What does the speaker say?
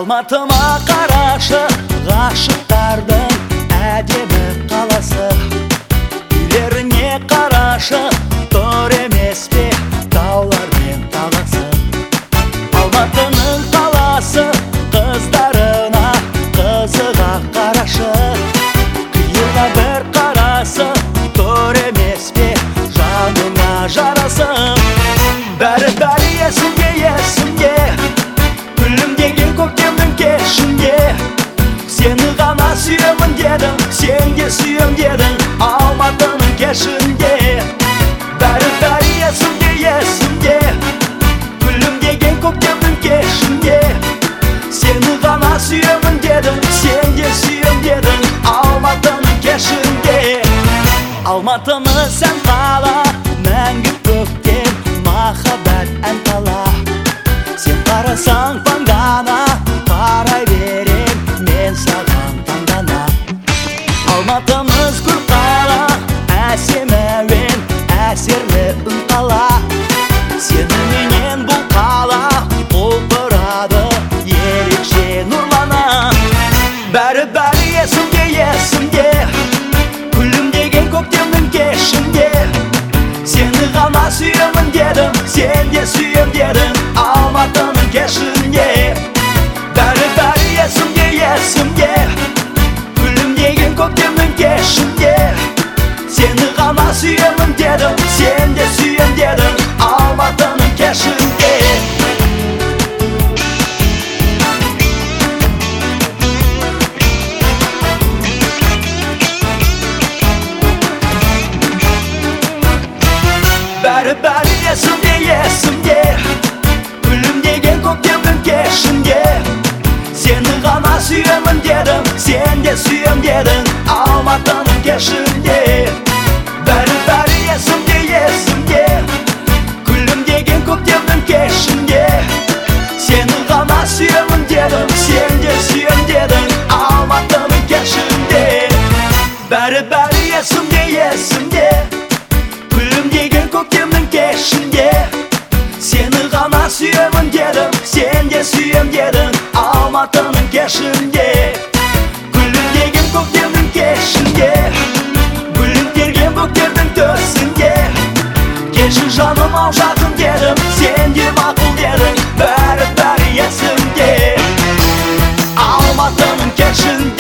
Алматыма қарашы, ғашықтардың әдемі қаласы. Үйлеріне қарашы, тұр емес пе таулар мен таласы. Алматының қаласы, қыздарына қызыға қарашы. Қиылға бір қарасы, тұр емес пе жаныңа жарасым. Бәрі есімде, есімде, күлімдеген көктемнің кешінде. Сені ғана сүйемін дедің, сен де сүйем дедің Алматының кешінде. Бәрі есімде, есімде, күлімдеген көктемнің кешінде. Сені ғана сүйемін дедің, сен де сүйем дедің Алматының кешінде. Алматымыз сән қала, мәңгі көктем, махаббат ән қала. Сен қарасаң таңдана, қарай берем мен саған таңдана. Алматымыз гүл қала, әсем әуен, әсерлі үн қала. Сеніменен бұл қала құлпырады, ерекше нұрлана. Бәрі есімде, есімде, күлімдеген көктемнің кешінде. Сені ғана сүйемін дедім, сен де сүйем дедің Алматының кешінде. Бәрі есімде, есімде, күлімдеген көктемнің кешінде. Сені ғана сүйемін дедім, сен де сүйем дедің Алматының кешінде. Бәрі есімде, есімде, күлімдеген көктемнің кешінде. Сені ғана сүйемін дедім, сен де сүйем дедің Алматының кешінде. Бәрі есімде, есімде, күлімдеген көктемнің кешінде. Сені ғана сүйемін дедім, сен де сүйем дедің Алматының кешінде. Бәрі есімде, есімде, күлімдеген көктемнің кешінде. Сені ғана сүйемін дедім, сен де сүйем дедің Алматының кешінде. Күлімдеген көктемнің кешінде, гүлдерген бөктердің төсінде. Келші жаным ау жақын дедім, сен де мақұл дедің. Бәрі есімде Алматының кешінде.